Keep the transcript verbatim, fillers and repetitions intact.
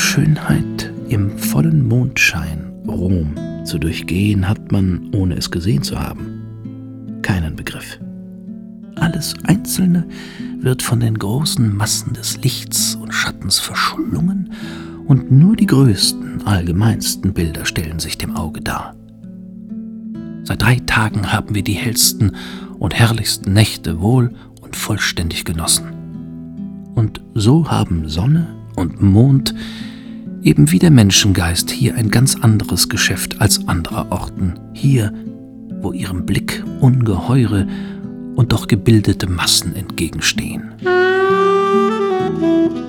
Schönheit im vollen Mondschein Rom zu durchgehen, hat man, ohne es gesehen zu haben, keinen Begriff. Alles Einzelne wird von den großen Massen des Lichts und Schattens verschlungen, und nur die größten, allgemeinsten Bilder stellen sich dem Auge dar. Seit drei Tagen haben wir die hellsten und herrlichsten Nächte wohl und vollständig genossen. Und so haben Sonne und Mond, eben wie der Menschengeist, hier ein ganz anderes Geschäft als anderer Orten, hier, wo ihrem Blick ungeheure und doch gebildete Massen entgegenstehen.